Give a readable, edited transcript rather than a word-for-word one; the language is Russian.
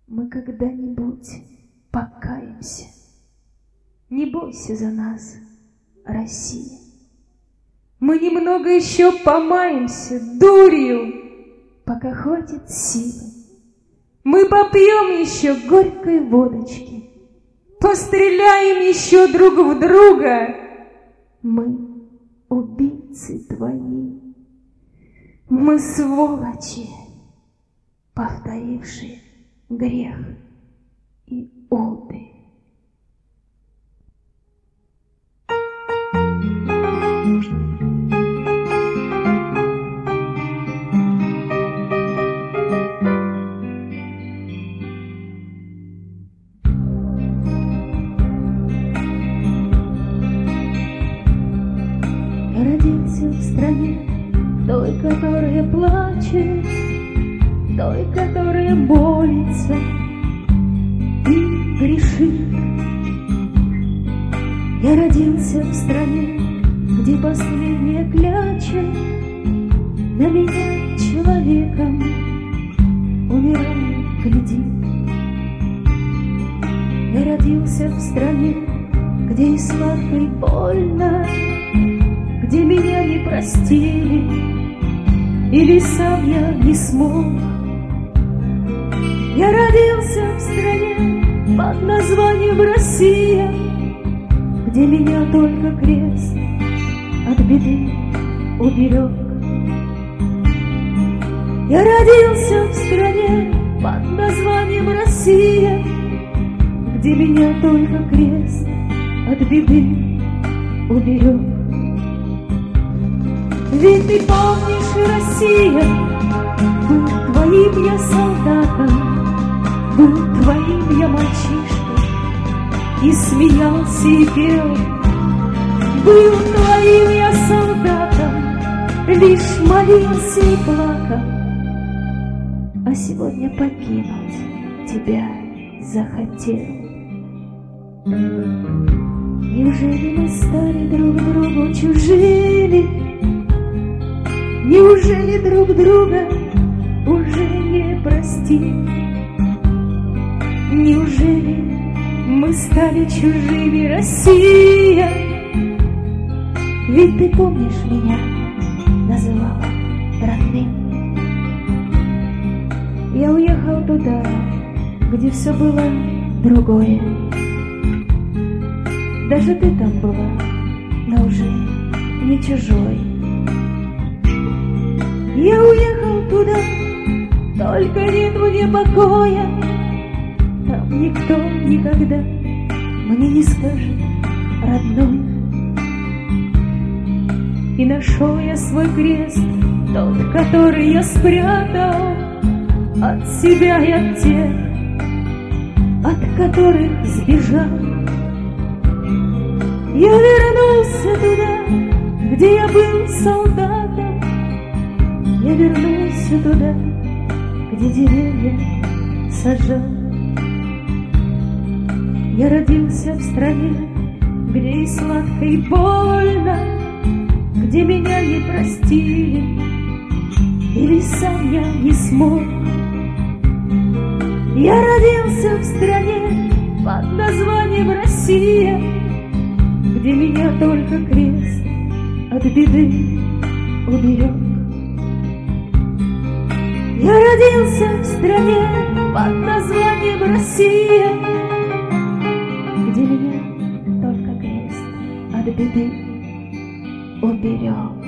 мы когда-нибудь покаемся. Не бойся за нас, Россия. Мы немного еще помаемся дурью, пока хватит силы. Мы попьем еще горькой водочки, постреляем еще друг в друга. Мы убийцы твои, мы сволочи, повторившие грех и оды. Я родился в стране, той, которая плачет, той, которая молится и грешит. Я родился в стране, где последняя кляча на меня человеком умирая глядит. Я родился в стране, где и сладко, и больно, где меня не простили, или сам я не смог. Я родился в стране под названием Россия, где меня только крест от беды уберег. Я родился в стране под названием Россия, где меня только крест от беды уберег. Ведь ты помнишь, Россия, был твоим я солдатом, был твоим я мальчишкой, и смеялся и пел. Был твоим я солдатом, лишь молился и плакал, а сегодня покинуть тебя захотел. Неужели мы стали друг другу чужими? Неужели друг друга уже не простим? Неужели мы стали чужими, Россия? Ведь ты помнишь, меня называла родным. Я уехал туда, где все было другое. Даже ты там была, но уже не чужой. Я уехал туда, только нет мне покоя. Там никто никогда мне не скажет родной. И нашел я свой крест, тот, который я спрятал от себя и от тех, от которых сбежал. Я вернулся туда, где я был солдатом. Я вернулся туда, где деревья сажал. Я родился в стране, где и сладко, и больно, где меня не простили, или сам я не смог. Я родился в стране под названием Россия, где меня только крест от беды уберег. Я родился в стране под названием Россия, где меня только крест от беды уберег.